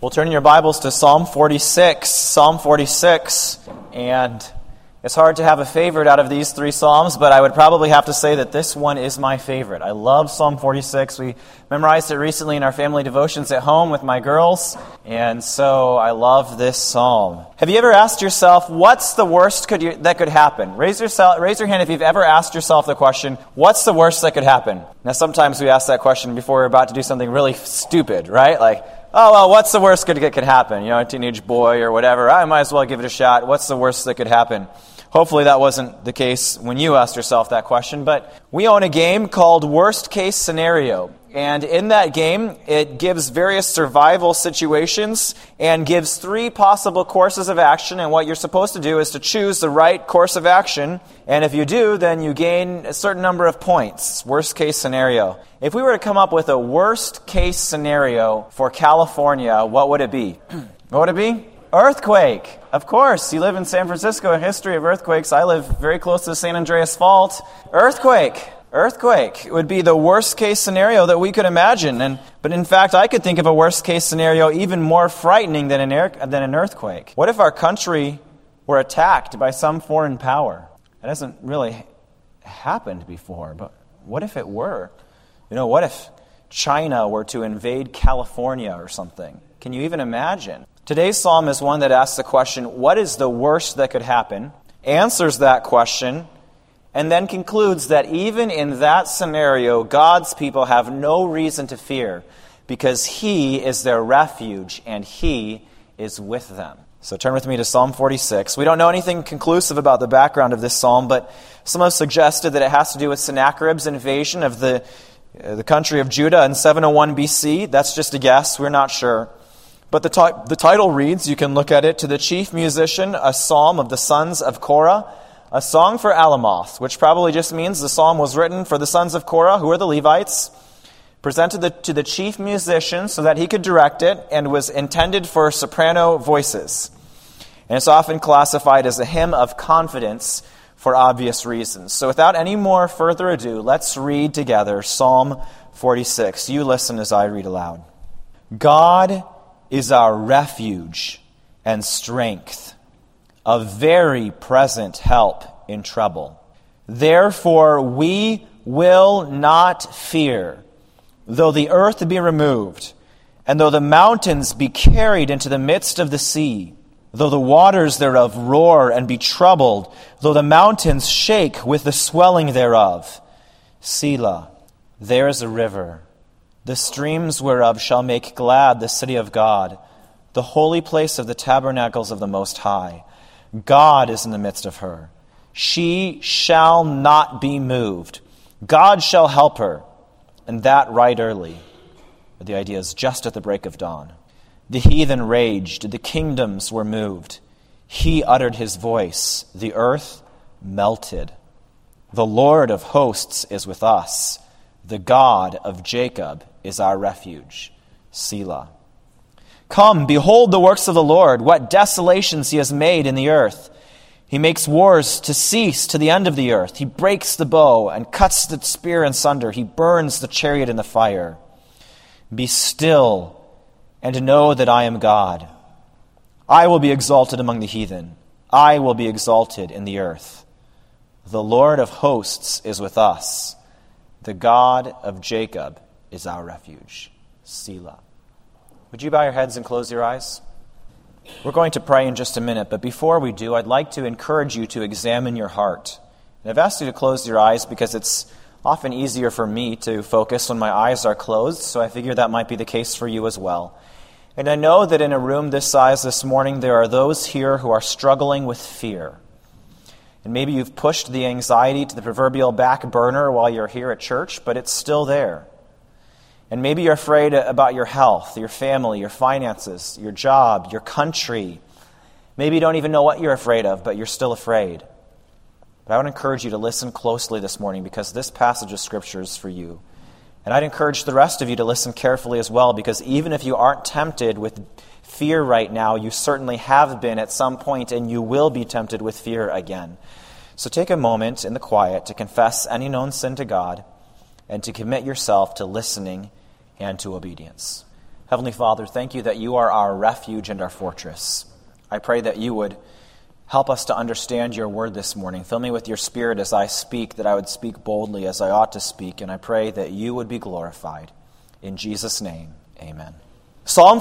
We'll turn in your Bibles to Psalm 46. Psalm 46, and it's hard to have a favorite out of these three Psalms, but I would probably have to say that this one is my favorite. I love Psalm 46. We memorized it recently in our family devotions at home with my girls, and so I love this psalm. Have you ever asked yourself, what's the worst that could happen? Raise your hand if you've ever asked yourself the question, what's the worst that could happen? Now, sometimes we ask that question before we're about to do something really stupid, right? Like, oh, well, what's the worst that could happen? A teenage boy or whatever. I might as well give it a shot. What's the worst that could happen? Hopefully that wasn't the case when you asked yourself that question. But we own a game called Worst Case Scenario. And in that game, it gives various survival situations and gives three possible courses of action. And what you're supposed to do is to choose the right course of action. And if you do, then you gain a certain number of points. Worst case scenario. If we were to come up with a worst case scenario for California, what would it be? What would it be? Earthquake. Of course. You live in San Francisco, a history of earthquakes. I live very close to the San Andreas Fault. Earthquake would be the worst case scenario that we could imagine. But in fact, I could think of a worst case scenario even more frightening than an earthquake. What if our country were attacked by some foreign power? That hasn't really happened before, but what if it were? What if China were to invade California or something? Can you even imagine? Today's psalm is one that asks the question, what is the worst that could happen? Answers that question, and then concludes that even in that scenario, God's people have no reason to fear because He is their refuge and He is with them. So turn with me to Psalm 46. We don't know anything conclusive about the background of this psalm, but some have suggested that it has to do with Sennacherib's invasion of the country of Judah in 701 BC. That's just a guess. We're not sure. But the title reads, you can look at it, to the chief musician, a psalm of the sons of Korah, a song for Alamoth, which probably just means the psalm was written for the sons of Korah, who are the Levites, presented to the chief musician so that he could direct it, and was intended for soprano voices. And it's often classified as a hymn of confidence for obvious reasons. So without any more further ado, let's read together Psalm 46. You listen as I read aloud. God is our refuge and strength, a very present help in trouble. Therefore we will not fear, though the earth be removed, and though the mountains be carried into the midst of the sea, though the waters thereof roar and be troubled, though the mountains shake with the swelling thereof. Selah, there is a river, the streams whereof shall make glad the city of God, the holy place of the tabernacles of the Most High. God is in the midst of her. She shall not be moved. God shall help her, and that right early. But the idea is just at the break of dawn. The heathen raged, the kingdoms were moved. He uttered his voice, the earth melted. The Lord of hosts is with us. The God of Jacob is our refuge. Selah. Come, behold the works of the Lord, what desolations He has made in the earth. He makes wars to cease to the end of the earth. He breaks the bow and cuts the spear in sunder. He burns the chariot in the fire. Be still and know that I am God. I will be exalted among the heathen. I will be exalted in the earth. The Lord of hosts is with us. The God of Jacob is our refuge. Selah. Would you bow your heads and close your eyes? We're going to pray in just a minute, but before we do, I'd like to encourage you to examine your heart. And I've asked you to close your eyes because it's often easier for me to focus when my eyes are closed, so I figure that might be the case for you as well. And I know that in a room this size this morning, there are those here who are struggling with fear. And maybe you've pushed the anxiety to the proverbial back burner while you're here at church, but it's still there. And maybe you're afraid about your health, your family, your finances, your job, your country. Maybe you don't even know what you're afraid of, but you're still afraid. But I would encourage you to listen closely this morning because this passage of Scripture is for you. And I'd encourage the rest of you to listen carefully as well because even if you aren't tempted with fear right now, you certainly have been at some point and you will be tempted with fear again. So take a moment in the quiet to confess any known sin to God and to commit yourself to listening and to obedience. Heavenly Father, thank you that you are our refuge and our fortress. I pray that you would help us to understand your word this morning. Fill me with your Spirit as I speak, that I would speak boldly as I ought to speak, and I pray that you would be glorified. In Jesus' name, amen. Psalm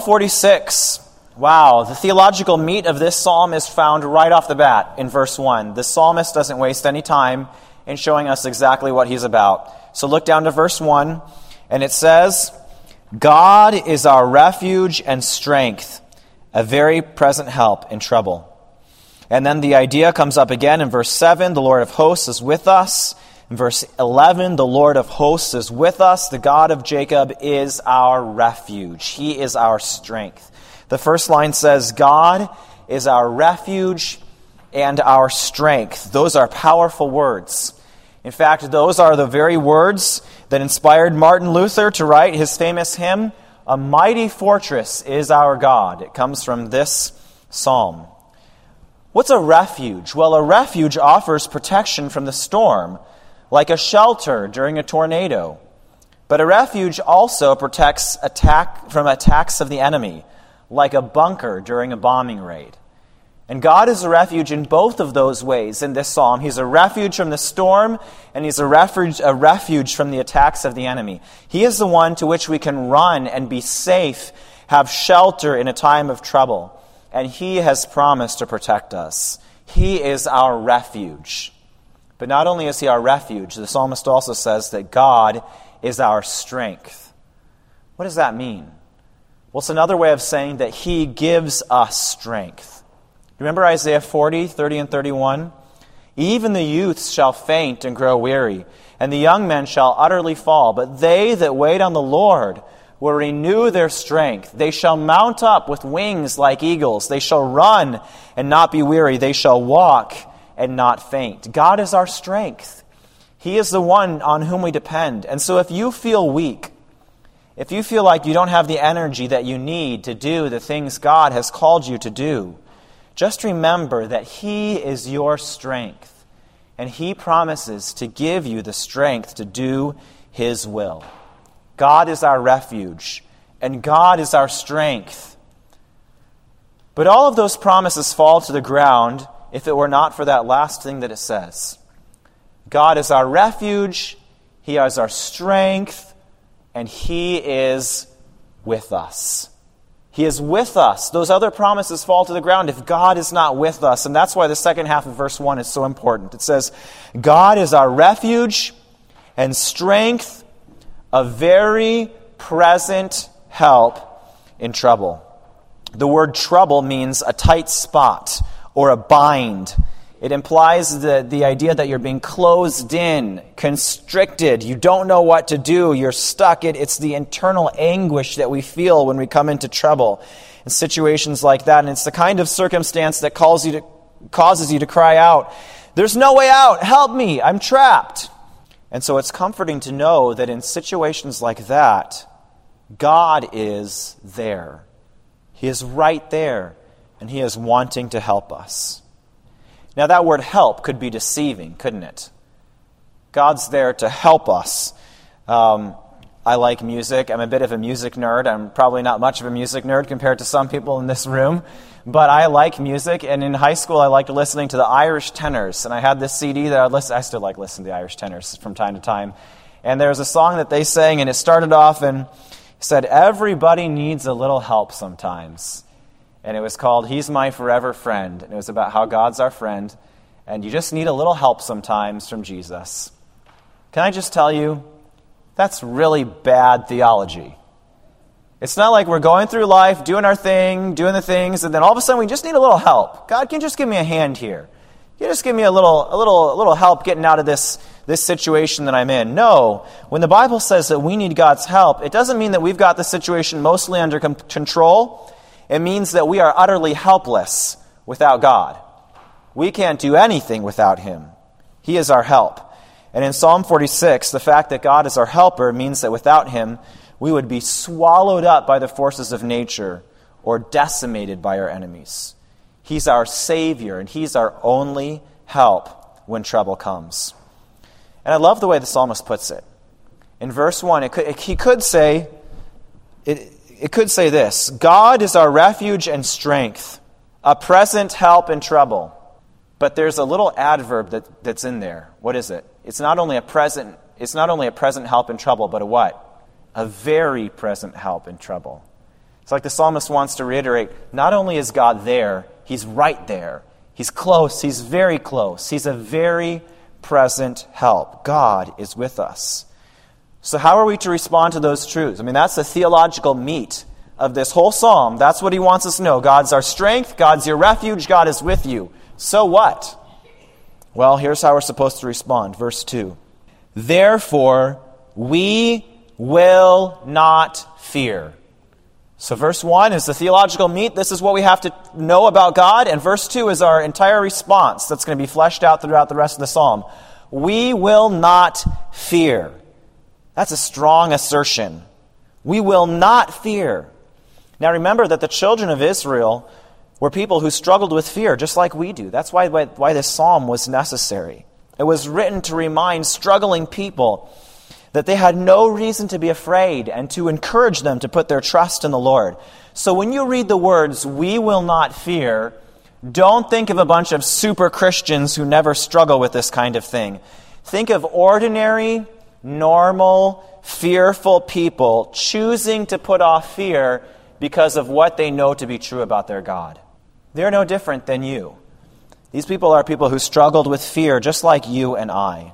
46. Wow, the theological meat of this psalm is found right off the bat in verse 1. The psalmist doesn't waste any time in showing us exactly what he's about. So look down to verse 1, and it says, God is our refuge and strength, a very present help in trouble. And then the idea comes up again in verse 7, the Lord of hosts is with us. In verse 11, the Lord of hosts is with us. The God of Jacob is our refuge. He is our strength. The first line says, God is our refuge and our strength. Those are powerful words. In fact, those are the very words that inspired Martin Luther to write his famous hymn, A Mighty Fortress is Our God. It comes from this psalm. What's a refuge? Well, a refuge offers protection from the storm, like a shelter during a tornado. But a refuge also protects from attacks of the enemy, like a bunker during a bombing raid. And God is a refuge in both of those ways in this psalm. He's a refuge from the storm, and he's a refuge from the attacks of the enemy. He is the one to which we can run and be safe, have shelter in a time of trouble. And he has promised to protect us. He is our refuge. But not only is he our refuge, the psalmist also says that God is our strength. What does that mean? Well, it's another way of saying that he gives us strength. Remember Isaiah 40, 30 and 31? Even the youths shall faint and grow weary, and the young men shall utterly fall. But they that wait on the Lord will renew their strength. They shall mount up with wings like eagles. They shall run and not be weary. They shall walk and not faint. God is our strength. He is the one on whom we depend. And so if you feel weak, if you feel like you don't have the energy that you need to do the things God has called you to do, just remember that he is your strength, and he promises to give you the strength to do his will. God is our refuge, and God is our strength. But all of those promises fall to the ground if it were not for that last thing that it says. God is our refuge, he is our strength, and he is with us. He is with us. Those other promises fall to the ground if God is not with us. And that's why the second half of verse 1 is so important. It says, God is our refuge and strength, a very present help in trouble. The word trouble means a tight spot or a bind. It implies the idea that you're being closed in, constricted. You don't know what to do. You're stuck. It's the internal anguish that we feel when we come into trouble in situations like that. And it's the kind of circumstance that causes you to cry out, there's no way out. Help me. I'm trapped. And so it's comforting to know that in situations like that, God is there. He is right there, and he is wanting to help us. Now, that word help could be deceiving, couldn't it? God's there to help us. I like music. I'm a bit of a music nerd. I'm probably not much of a music nerd compared to some people in this room. But I like music, and in high school I liked listening to the Irish Tenors. And I had this CD that I still like listening to the Irish Tenors from time to time. And there was a song that they sang, and it started off and said, everybody needs a little help sometimes. And it was called He's My Forever Friend. And it was about how God's our friend. And you just need a little help sometimes from Jesus. Can I just tell you, that's really bad theology. It's not like we're going through life, doing our thing, doing the things, and then all of a sudden we just need a little help. God, can you just give me a hand here? Can you just give me a little help getting out of this situation that I'm in? No. When the Bible says that we need God's help, it doesn't mean that we've got the situation mostly under control. It means that we are utterly helpless without God. We can't do anything without him. He is our help. And in Psalm 46, the fact that God is our helper means that without him, we would be swallowed up by the forces of nature or decimated by our enemies. He's our Savior, and he's our only help when trouble comes. And I love the way the psalmist puts it. In verse 1, he could say, it could say this: God is our refuge and strength, a present help in trouble. But there's a little adverb that's in there. What is it? It's not only a present help in trouble, but a what? A very present help in trouble. It's like the psalmist wants to reiterate, not only is God there, He's right there. He's close. He's very close. He's a very present help. God is with us. So how are we to respond to those truths? I mean, that's the theological meat of this whole psalm. That's what he wants us to know. God's our strength. God's your refuge. God is with you. So what? Well, here's how we're supposed to respond. Verse 2. Therefore, we will not fear. So verse 1 is the theological meat. This is what we have to know about God. And verse 2 is our entire response that's going to be fleshed out throughout the rest of the psalm. We will not fear. That's a strong assertion. We will not fear. Now remember that the children of Israel were people who struggled with fear, just like we do. That's why this psalm was necessary. It was written to remind struggling people that they had no reason to be afraid and to encourage them to put their trust in the Lord. So when you read the words, we will not fear, don't think of a bunch of super Christians who never struggle with this kind of thing. Think of ordinary, normal, fearful people choosing to put off fear because of what they know to be true about their God. They're no different than you. These people are people who struggled with fear just like you and I.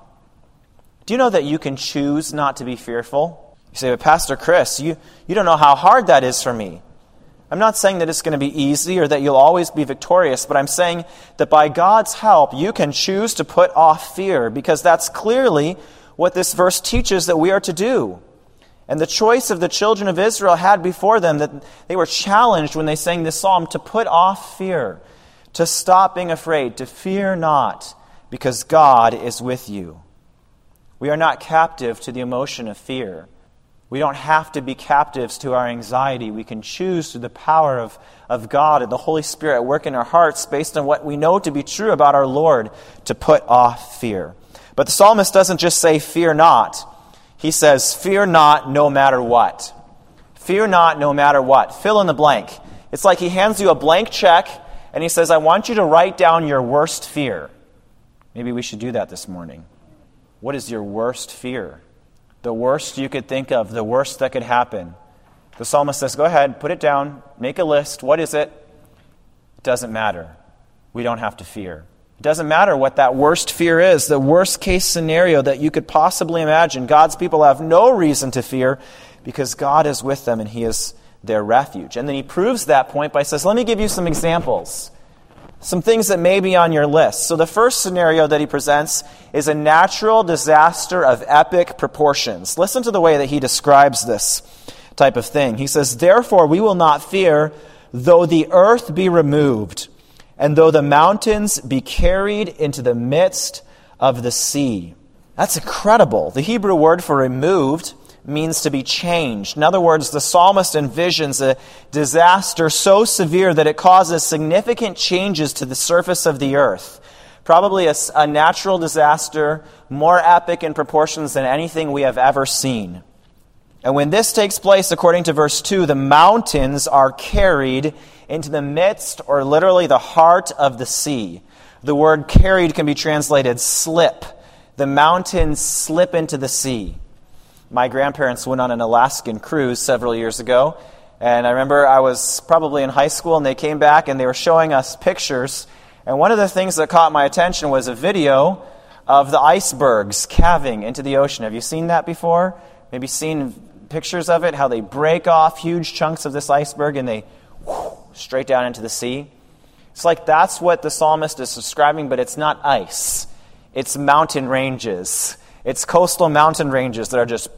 Do you know that you can choose not to be fearful? You say, but Pastor Chris, you don't know how hard that is for me. I'm not saying that it's going to be easy or that you'll always be victorious, but I'm saying that by God's help, you can choose to put off fear, because that's clearly what this verse teaches that we are to do. And the choice of the children of Israel had before them, that they were challenged when they sang this psalm to put off fear, to stop being afraid, to fear not, because God is with you. We are not captive to the emotion of fear. We don't have to be captives to our anxiety. We can choose through the power of God and the Holy Spirit at work in our hearts based on what we know to be true about our Lord to put off fear. But the psalmist doesn't just say, fear not. He says, fear not no matter what. Fear not no matter what. Fill in the blank. It's like he hands you a blank check and he says, I want you to write down your worst fear. Maybe we should do that this morning. What is your worst fear? The worst you could think of, the worst that could happen. The psalmist says, go ahead, put it down, make a list. What is it? It doesn't matter. We don't have to fear. It doesn't matter what that worst fear is, the worst case scenario that you could possibly imagine. God's people have no reason to fear because God is with them and He is their refuge. And then he proves that point by saying, let me give you some examples. Some things that may be on your list. So the first scenario that he presents is a natural disaster of epic proportions. Listen to the way that he describes this type of thing. He says, therefore we will not fear, though the earth be removed, and though the mountains be carried into the midst of the sea. That's incredible. The Hebrew word for removed means to be changed. In other words, the psalmist envisions a disaster so severe that it causes significant changes to the surface of the earth. Probably a natural disaster more epic in proportions than anything we have ever seen. And when this takes place, according to verse 2, the mountains are carried into the midst, or literally the heart of the sea. The word carried can be translated slip. The mountains slip into the sea. My grandparents went on an Alaskan cruise several years ago, and I remember I was probably in high school, and they came back and they were showing us pictures, and one of the things that caught my attention was a video of the icebergs calving into the ocean. Have you seen that before? Maybe seen pictures of it, how they break off huge chunks of this iceberg and they straight down into the sea. It's like that's what the psalmist is describing, but it's not ice. It's mountain ranges. It's coastal mountain ranges that are just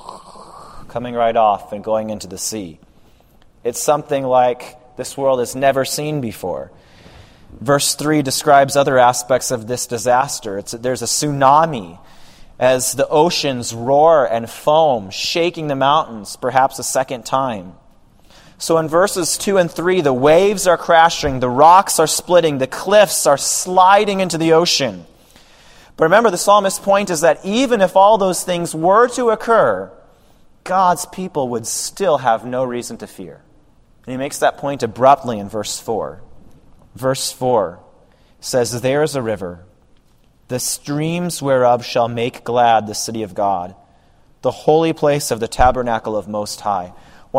coming right off and going into the sea. It's something like this world has never seen before. Verse 3 describes other aspects of this disaster. There's a tsunami as the oceans roar and foam, shaking the mountains perhaps a second time. So in verses 2 and 3, the waves are crashing, the rocks are splitting, the cliffs are sliding into the ocean. But remember, the psalmist's point is that even if all those things were to occur, God's people would still have no reason to fear. And he makes that point abruptly in verse 4. Verse 4 says, "There is a river, the streams whereof shall make glad the city of God, the holy place of the tabernacle of Most High."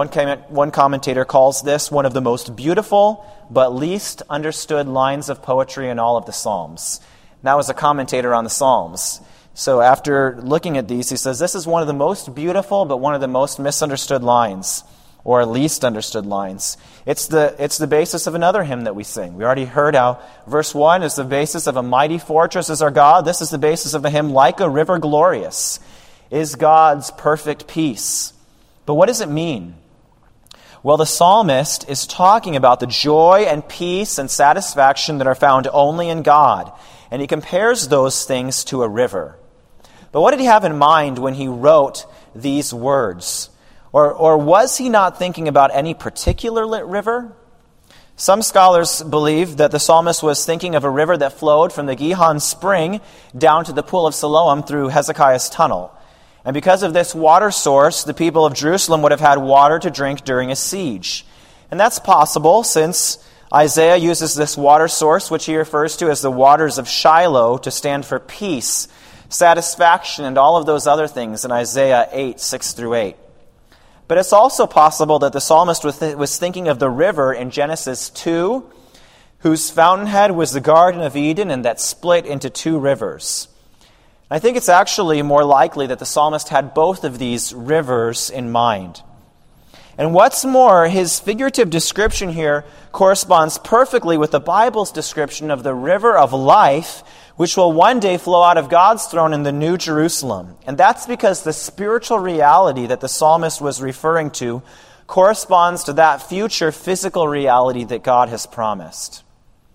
One commentator calls this one of the most beautiful but least understood lines of poetry in all of the Psalms. And that was a commentator on the Psalms. So after looking at these, he says, this is one of the most beautiful but one of the most misunderstood lines, or least understood lines. It's the basis of another hymn that we sing. We already heard how verse 1 is the basis of "A mighty fortress is our God." This is the basis of the hymn, "Like a river glorious is God's perfect peace." But what does it mean? Well, the psalmist is talking about the joy and peace and satisfaction that are found only in God. And he compares those things to a river. But what did he have in mind when he wrote these words? Or was he not thinking about any particular river? Some scholars believe that the psalmist was thinking of a river that flowed from the Gihon spring down to the pool of Siloam through Hezekiah's tunnel. And because of this water source, the people of Jerusalem would have had water to drink during a siege. And that's possible since Isaiah uses this water source, which he refers to as the waters of Shiloh, to stand for peace, satisfaction, and all of those other things in Isaiah 8, 6 through 8. But it's also possible that the psalmist was thinking of the river in Genesis 2, whose fountainhead was the Garden of Eden and that split into two rivers. I think it's actually more likely that the psalmist had both of these rivers in mind. And what's more, his figurative description here corresponds perfectly with the Bible's description of the river of life, which will one day flow out of God's throne in the New Jerusalem. And that's because the spiritual reality that the psalmist was referring to corresponds to that future physical reality that God has promised.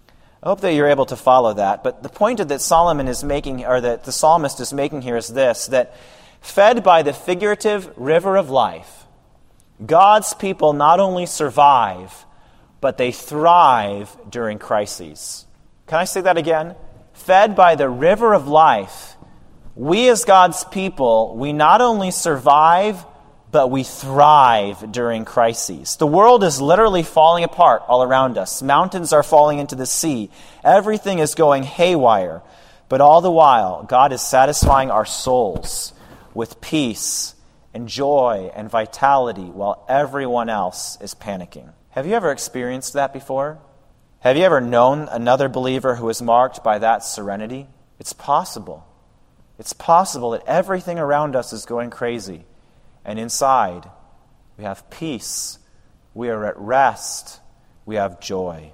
I hope that you're able to follow that. But the point that Solomon is making, or that the psalmist is making here, is this: that fed by the figurative river of life, God's people not only survive, but they thrive during crises. Can I say that again? Fed by the river of life, we as God's people, we not only survive, but we thrive during crises. The world is literally falling apart all around us. Mountains are falling into the sea. Everything is going haywire. But all the while, God is satisfying our souls with peace and joy and vitality while everyone else is panicking. Have you ever experienced that before? Have you ever known another believer who is marked by that serenity? It's possible. It's possible that everything around us is going crazy. And inside, we have peace, we are at rest, we have joy.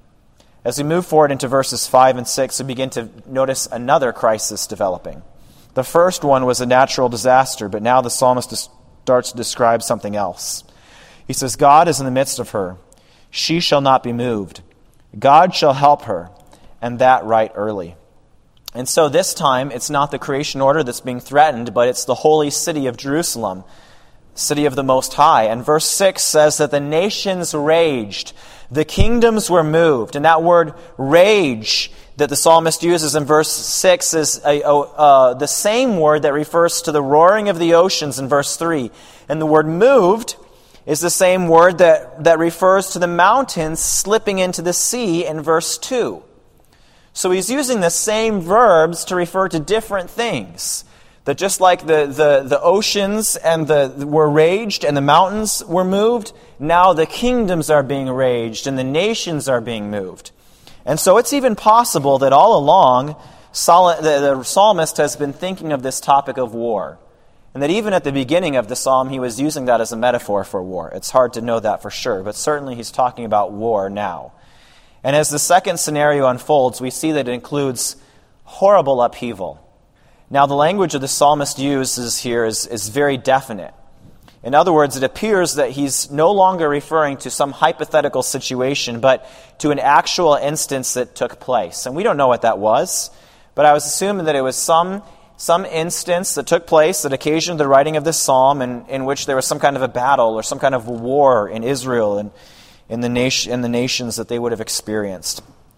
As we move forward into verses 5 and 6, we begin to notice another crisis developing. The first one was a natural disaster, but now the psalmist starts to describe something else. He says, God is in the midst of her. She shall not be moved. God shall help her, and that right early. And so this time, it's not the creation order that's being threatened, but it's the holy city of Jerusalem, city of the Most High. And verse 6 says that the nations raged, the kingdoms were moved. And that word rage that the psalmist uses in verse 6 is the same word that refers to the roaring of the oceans in verse 3. And the word moved is the same word that refers to the mountains slipping into the sea in verse 2. So he's using the same verbs to refer to different things. That just like the oceans were raged and the mountains were moved, now the kingdoms are being raged and the nations are being moved. And so it's even possible that all along, the psalmist has been thinking of this topic of war. And that even at the beginning of the psalm, he was using that as a metaphor for war. It's hard to know that for sure, but certainly he's talking about war now. And as the second scenario unfolds, we see that it includes horrible upheaval. Now, the language that the psalmist uses here is very definite. In other words, it appears that he's no longer referring to some hypothetical situation, but to an actual instance that took place. And we don't know what that was, but I was assuming that it was some instance that took place that occasioned the writing of this psalm, in which there was some kind of a battle or some kind of war in Israel and in the nations that they would have experienced.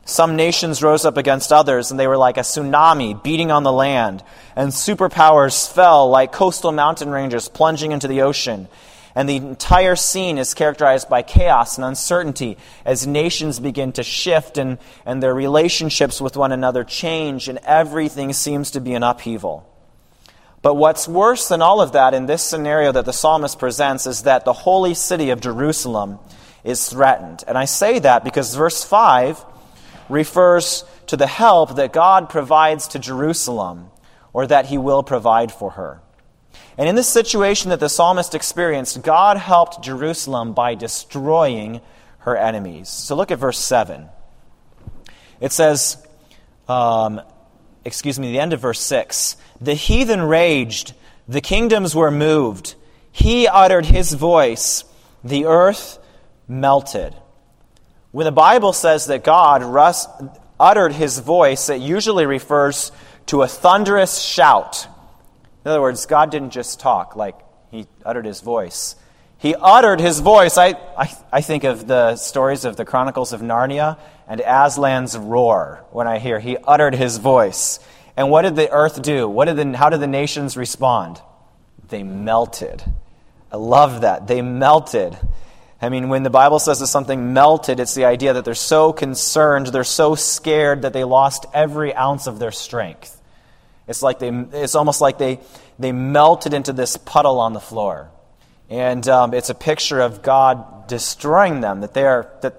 Some nations rose up against others, and they were like a tsunami beating on the land. And superpowers fell like coastal mountain ranges plunging into the ocean. And the entire scene is characterized by chaos and uncertainty as nations begin to shift and their relationships with one another change, and everything seems to be in upheaval. But what's worse than all of that in this scenario that the psalmist presents is that the holy city of Jerusalem is threatened. And I say that because verse 5 refers to the help that God provides to Jerusalem, or that he will provide for her. And in this situation that the psalmist experienced, God helped Jerusalem by destroying her enemies. So look at verse 7. It says, the end of verse 6. The heathen raged, the kingdoms were moved. He uttered his voice, the earth melted. When the Bible says that God uttered his voice, it usually refers to a thunderous shout. In other words, God didn't just talk like he uttered his voice. He uttered his voice. I think of the stories of the Chronicles of Narnia and Aslan's roar when I hear he uttered his voice. And what did the earth do? How did the nations respond? They melted. I love that. They melted. I mean, when the Bible says that something melted, it's the idea that they're so concerned, they're so scared that they lost every ounce of their strength. It's almost like they melted into this puddle on the floor. And it's a picture of God destroying them, that they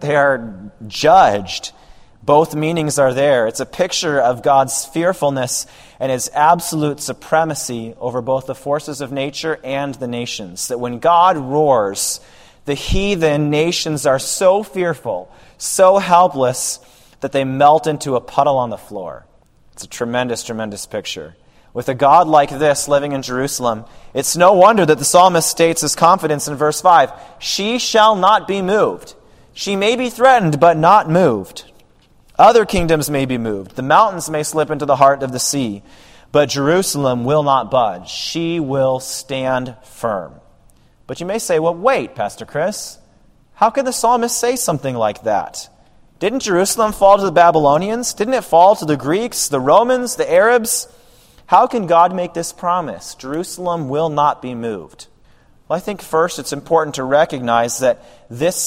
are judged. Both meanings are there. It's a picture of God's fearfulness and his absolute supremacy over both the forces of nature and the nations. That when God roars, the heathen nations are so fearful, so helpless, that they melt into a puddle on the floor. It's a tremendous, tremendous picture. With a God like this living in Jerusalem, it's no wonder that the psalmist states his confidence in verse 5. She shall not be moved. She may be threatened, but not moved. Other kingdoms may be moved. The mountains may slip into the heart of the sea, but Jerusalem will not budge. She will stand firm. But you may say, well, wait, Pastor Chris. How can the psalmist say something like that? Didn't Jerusalem fall to the Babylonians? Didn't it fall to the Greeks, the Romans, the Arabs? How can God make this promise? Jerusalem will not be moved. Well, I think first it's important to recognize that in this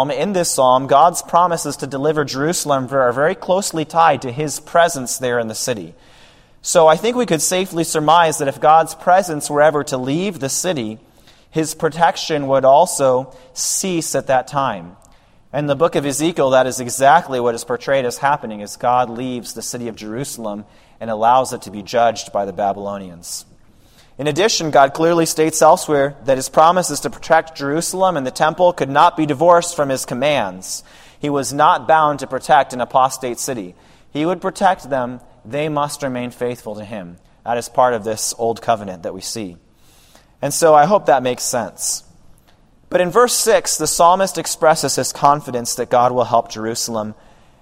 psalm, God's promises to deliver Jerusalem are very closely tied to his presence there in the city. So I think we could safely surmise that if God's presence were ever to leave the city, his protection would also cease at that time. In the book of Ezekiel, that is exactly what is portrayed as happening as God leaves the city of Jerusalem and allows it to be judged by the Babylonians. In addition, God clearly states elsewhere that his promises to protect Jerusalem and the temple could not be divorced from his commands. He was not bound to protect an apostate city. He would protect them. They must remain faithful to him. That is part of this old covenant that we see. And so I hope that makes sense. But in verse 6, the psalmist expresses his confidence that God will help Jerusalem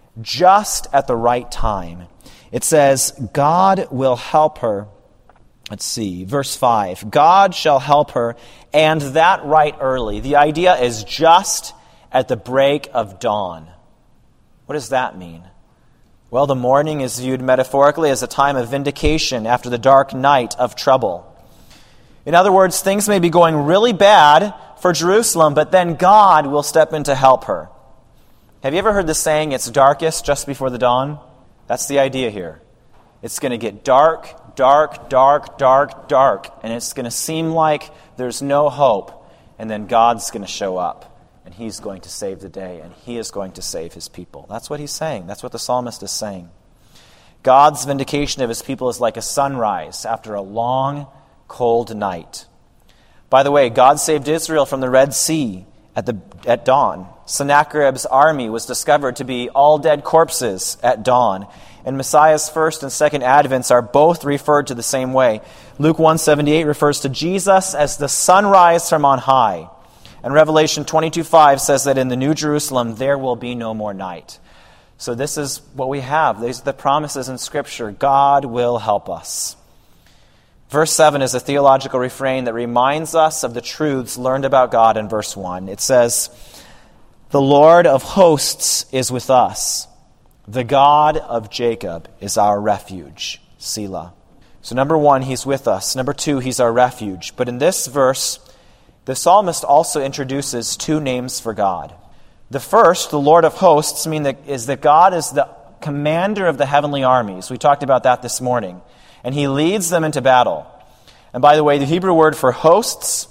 just at the right time. It says, God will help her. Let's see, verse 5. God shall help her, and that right early. The idea is just at the break of dawn. What does that mean? Well, the morning is viewed metaphorically as a time of vindication after the dark night of trouble. In other words, things may be going really bad for Jerusalem, but then God will step in to help her. Have you ever heard the saying, it's darkest just before the dawn? That's the idea here. It's going to get dark, dark, dark, dark, dark, and it's going to seem like there's no hope, and then God's going to show up, and he's going to save the day, and he is going to save his people. That's what he's saying. That's what the psalmist is saying. God's vindication of his people is like a sunrise after a long, cold night. By the way, God saved Israel from the Red Sea at dawn. Sennacherib's army was discovered to be all dead corpses at dawn. And Messiah's first and second advents are both referred to the same way. Luke 1:78 refers to Jesus as the sunrise from on high. And Revelation 22:5 says that in the New Jerusalem there will be no more night. So this is what we have. These are the promises in Scripture. God will help us. Verse 7 is a theological refrain that reminds us of the truths learned about God in verse 1. It says, the Lord of hosts is with us. The God of Jacob is our refuge. Selah. So number one, he's with us. Number two, he's our refuge. But in this verse, the psalmist also introduces two names for God. The first, the Lord of hosts, is that God is the commander of the heavenly armies. We talked about that this morning. And he leads them into battle. And by the way, the Hebrew word for hosts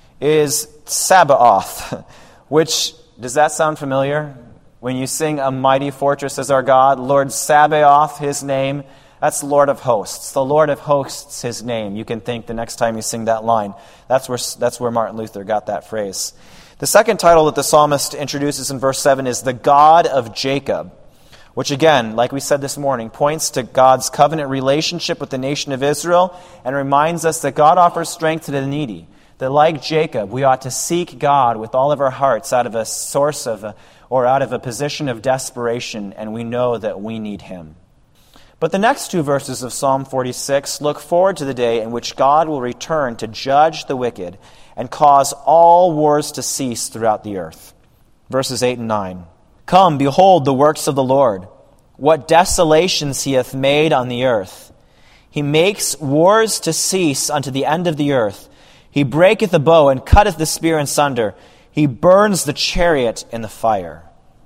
is Sabaoth, which, does that sound familiar? When you sing "A Mighty Fortress is Our God," Lord Sabaoth, his name, that's Lord of Hosts. The Lord of Hosts, his name. You can think the next time you sing that line. That's where Martin Luther got that phrase. The second title that the psalmist introduces in verse 7 is the God of Jacob, which again, like we said this morning, points to God's covenant relationship with the nation of Israel and reminds us that God offers strength to the needy. That like Jacob, we ought to seek God with all of our hearts out of a source or out of a position of desperation, and we know that we need him. But the next two verses of Psalm 46 look forward to the day in which God will return to judge the wicked and cause all wars to cease throughout the earth. Verses 8 and 9. Come, behold the works of the Lord, what desolations he hath made on the earth. He makes wars to cease unto the end of the earth. He breaketh the bow and cutteth the spear in sunder. He burns the chariot in the fire.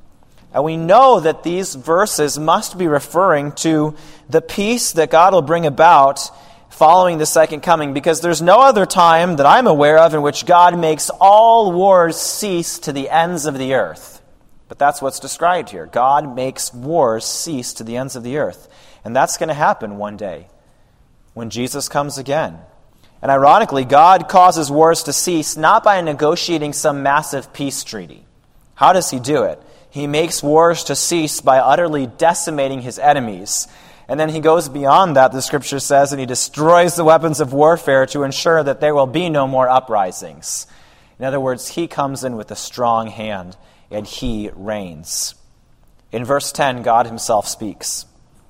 And we know that these verses must be referring to the peace that God will bring about following the second coming, because there's no other time that I'm aware of in which God makes all wars cease to the ends of the earth. But that's what's described here. God makes wars cease to the ends of the earth. And that's going to happen one day when Jesus comes again. And ironically, God causes wars to cease not by negotiating some massive peace treaty. How does he do it? He makes wars to cease by utterly decimating his enemies. And then he goes beyond that, the scripture says, and he destroys the weapons of warfare to ensure that there will be no more uprisings. In other words, he comes in with a strong hand, and he reigns. In verse 10, God himself speaks.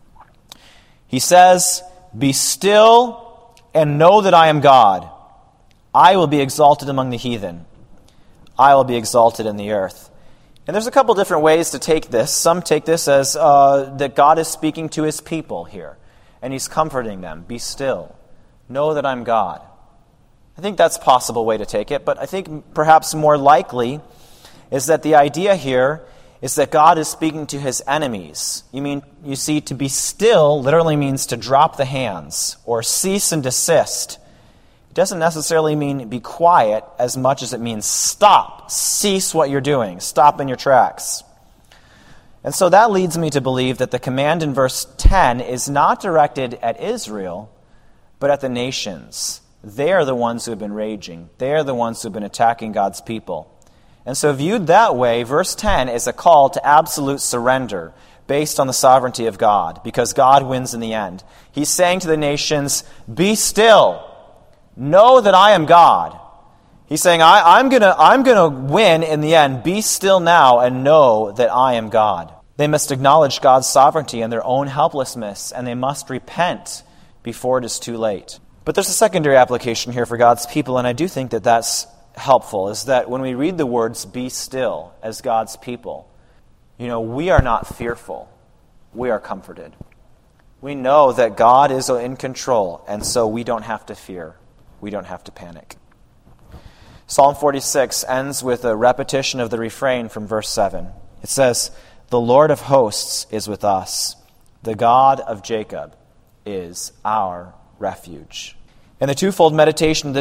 He says, "Be still and know that I am God. I will be exalted among the heathen. I will be exalted in the earth." And there's a couple different ways to take this. Some take this as that God is speaking to his people here, and he's comforting them. Be still. Know that I'm God. I think that's a possible way to take it, but I think perhaps more likely is that the idea here is that God is speaking to his enemies. You see, to be still literally means to drop the hands or cease and desist. It doesn't necessarily mean be quiet as much as it means stop, cease what you're doing, stop in your tracks. And so that leads me to believe that the command in verse 10 is not directed at Israel, but at the nations. They are the ones who have been raging. They are the ones who have been attacking God's people. And so viewed that way, verse 10 is a call to absolute surrender based on the sovereignty of God, because God wins in the end. He's saying to the nations, be still. Know that I am God. He's saying, I'm gonna win in the end. Be still now and know that I am God. They must acknowledge God's sovereignty and their own helplessness, and they must repent before it is too late. But there's a secondary application here for God's people, and I do think that that's helpful, is that when we read the words "be still" as God's people, we are not fearful. We are comforted. We know that God is in control, and so we don't have to fear. We don't have to panic. Psalm 46 ends with a repetition of the refrain from verse 7. It says, "The Lord of hosts is with us. The God of Jacob is our refuge." And the twofold repetition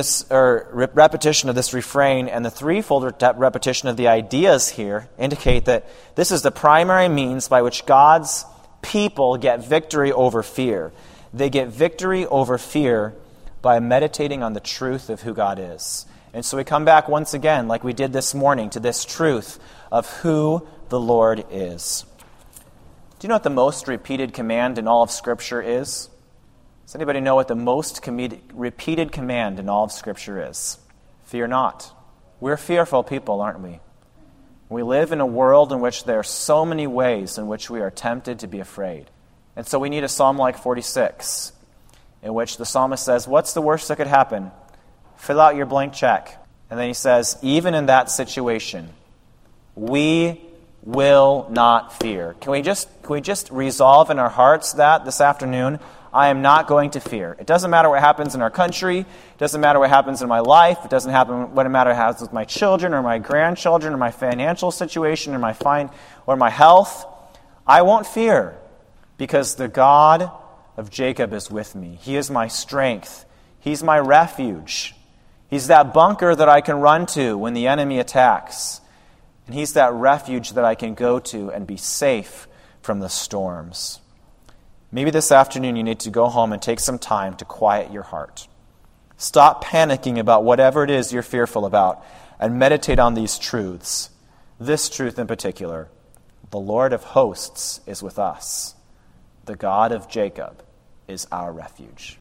of this refrain and the threefold repetition of the ideas here indicate that this is the primary means by which God's people get victory over fear. They get victory over fear by meditating on the truth of who God is. And so we come back once again, like we did this morning, to this truth of who the Lord is. Do you know what the most repeated command in all of Scripture is? Does anybody know what the most repeated command in all of Scripture is? Fear not. We're fearful people, aren't we? We live in a world in which there are so many ways in which we are tempted to be afraid. And so we need a psalm like 46, in which the psalmist says, what's the worst that could happen? Fill out your blank check. And then he says, even in that situation, we will not fear. Can we just resolve in our hearts that this afternoon? I am not going to fear. It doesn't matter what happens in our country. It doesn't matter what happens in my life. It doesn't happen what matter happens with my children or my grandchildren or my financial situation or my health. I won't fear because the God of Jacob is with me. He is my strength. He's my refuge. He's that bunker that I can run to when the enemy attacks. And he's that refuge that I can go to and be safe from the storms. Maybe this afternoon you need to go home and take some time to quiet your heart. Stop panicking about whatever it is you're fearful about and meditate on these truths. This truth in particular: the Lord of hosts is with us. The God of Jacob is our refuge.